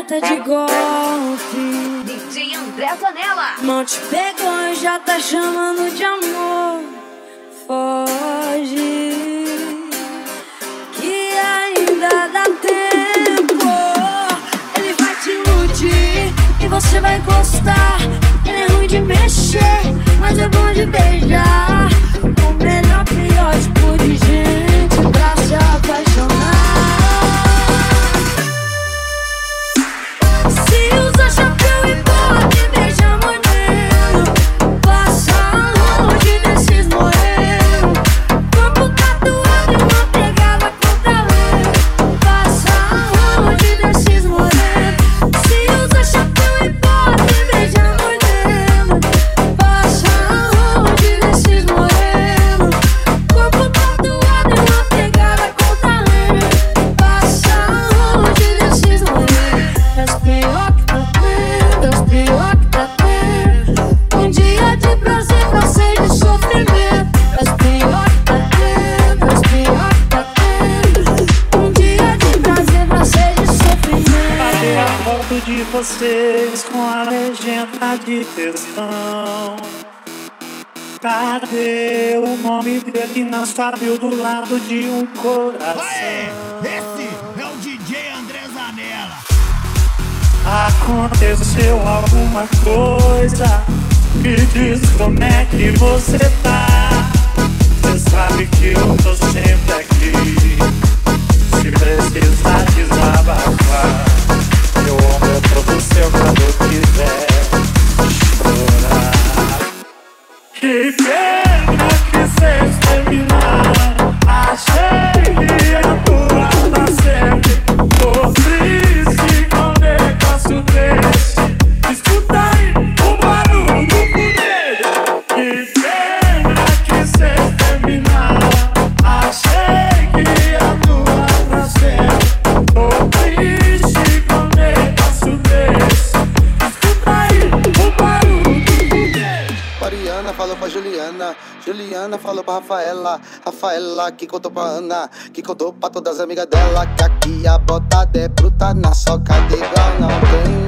completa de golpe. DJ André Zanella. Não te pegou e já tá chamando de amor. Foge, que ainda dá tempo. Ele vai te iludir e você vai gostar. Ele é ruim de mexer, mas é bom de beijar. O melhor tipo de gente pra se apaixonar. Se usa chapéu e bota e beija moreno, passa longe desses morenos. Corpo tatuado e uma pegada contra lei. Passa longe desses morenos. Se usa chapéu e bota e beija moreno, passa longe desses morenos. Corpo tatuado e uma pegada contra lei. Passa longe desses morenos. És pior que tá tendo, és pior que tá tendo. Um dia de prazer pra ser de sofrimento. És pior que tá tendo, és pior que tá tendo. Um dia de prazer pra ser de sofrimento. Cadê a foto de vocês com a legenda de textão? Cadê o nome dele na sua bio do lado de um coração? Aê, esse é o DJ André Zanella. Aconteceu alguma coisa? Me diz como é que você tá. Cê sabe que eu tô sempre aqui. Se precisar desabafar, meu ombro é todo seu quando quiser chorar. Que pena que cês terminaram. Achei que ia durar pra sempre. Tô triste com um negócio desse. Escuta aí o barulho do dele. Que pena que cês terminaram. Achei que ia durar pra sempre. Tô triste com um negócio desse. Escuta aí o barulho do dele. Mariana falou pra Juliana, Juliana falou pra Rafaela, Rafaela que contou pra Ana, que contou pra todas as amigas dela, que aqui a botada é bruta, na soca de igual não tem